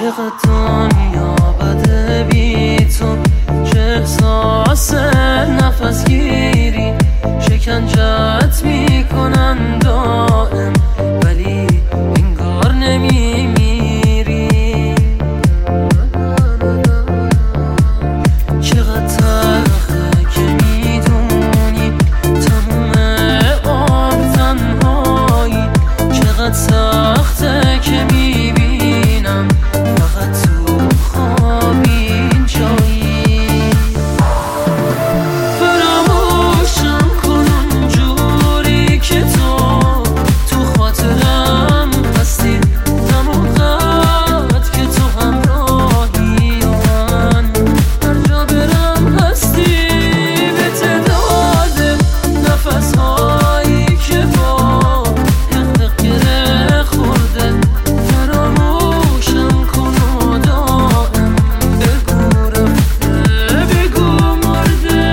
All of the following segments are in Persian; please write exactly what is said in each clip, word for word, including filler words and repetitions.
چقدر دنیا بده بی تو، چه احساس نفس گیری شکنجت میکنن دائم، ولی انگار نمیمیری. چقدر تلخه که میدونی تموم عمر تنهایی، چقدر سخته که میبینم فقط تو خواب اینجایی. فراموشم کن اونجوری که تو تو خاطرم هستی، همون قد که تو همراهی و من هر جا برم هستی. به تعداد نفسهایی که با حق گره خورده، فراموشم کن و دائم بگو رفته بگو مرده.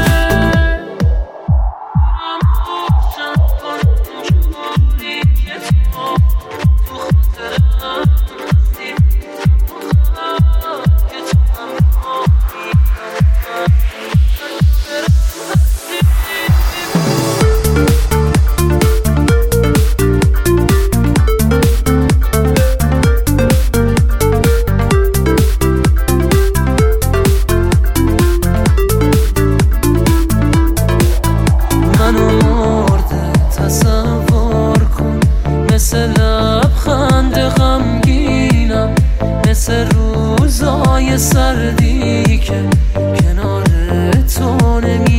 فراموشم کن اونجوری که تو تو خاطرم هستی، همون قد که تو همراهی منو مرده تصور کن، مثل لبخند غمگینم، مثل روزای سردی که کنار تو نمی